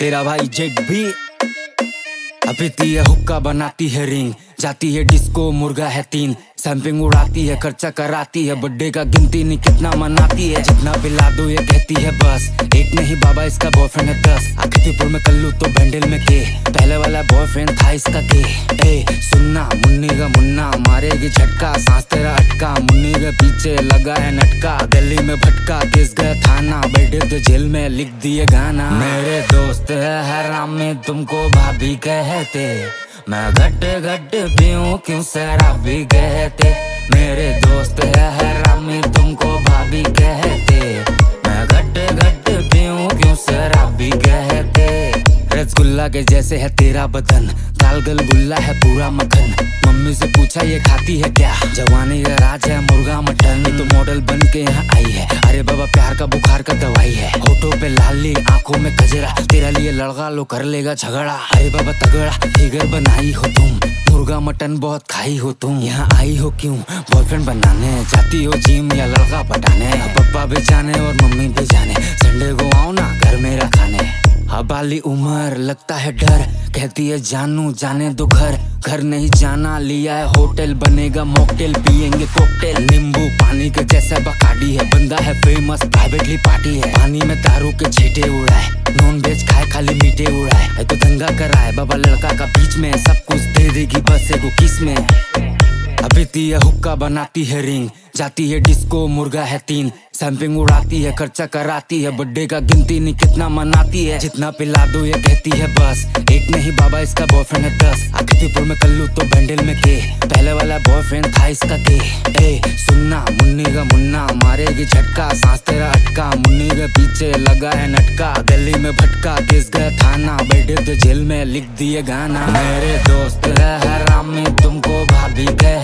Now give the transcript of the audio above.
तेरा भाई जेट भी पीती है हुक्का, बनाती है रिंग, जाती है डिस्को, मुर्गा है 3, सैंपिंग उड़ाती है, खर्चा कराती है, बर्थडे का गिनती नहीं कितना मनाती है, जितना पिला दो ये कहती है बस। एक नहीं बाबा इसका बॉयफ्रेंड है 10, आखिरपुर में कल्लू तो बैंडल में के, पहले वाला बॉयफ्रेंड था इसका के। ए सुनना मुन्नी का मुन्ना, मारेगी झटका, सांस तेरा अटका, मुन्नी के पीछे लगा है नटका, गली में भटका, केस गया थाना, बैठे तो जेल में लिख दिए गाना। मेरे दोस्त है हरामी तुमको भाभी कहते, मैं घट घट पीऊं क्यों शराबी कहते। मेरे दोस्त है हरामी तुमको भाभी कहते, मैं घट घट पीऊं क्यों शराबी कहते। रसगुल्ला के जैसे है तेरा बदन, दाल गलगुल्ला है पूरा मक्खन, मम्मी से पूछा ये खाती है क्या, जवानी का राज है मुर्गा मटन, ये तो मॉडल बन के यहाँ आई है, अरे बाबा प्यार का बुखार का दवाई है, होठों पे लाली आंखों में कजरा, तेरा लिए लड़का लो कर लेगा झगड़ा, अरे बाबा तगड़ा फिगर बनाई हो तुम, मुर्गा मटन बहुत खाई हो तुम, यहाँ आई हो क्यों बॉयफ्रेंड बनाने, जाती हो जिम या लड़का पटाने, पापा भी जाने और मम्मी भी जाने, संडे को आओ ना घर मेरा खाने। अबाली उम्र लगता है डर, कहती है जानू जाने दो घर, घर नहीं जाना लिया है होटल, बनेगा मॉकटेल, पियेंगे कॉकटेल, नींबू पानी के जैसा बकाडी है, बंदा है फेमस प्राइवेटली पार्टी है, पानी में दारू के छींटे उड़ाए, नॉन वेज खाए खाली मीठे उड़ाए, तो दंगा कराए बाबा लड़का का बीच में, सब कुछ दे देगी बस एगो किस में। पीती है हुक्का, बनाती है रिंग, जाती है डिस्को, मुर्गा है 3, सैंपिंग उड़ाती है, खर्चा कराती है, बर्थडे का गिनती नहीं कितना मनाती है, जितना पिला दो ये कहती है बस। एक नहीं बाबा इसका बॉयफ्रेंड है 10, आखिरपुर में कल्लू तो बैंडल में के, पहले वाला बॉयफ्रेंड था इसका के। ए सुनना मुन्नी का मुन्ना, मारेगी झटका, सांस तेरा अटका, मुन्नी के पीछे लगा है नटका, गली में भटका, केस गया थाना, बैठे तो जेल में लिख दिए गाना। मेरे दोस्त है हरामी तुमको भाभी कह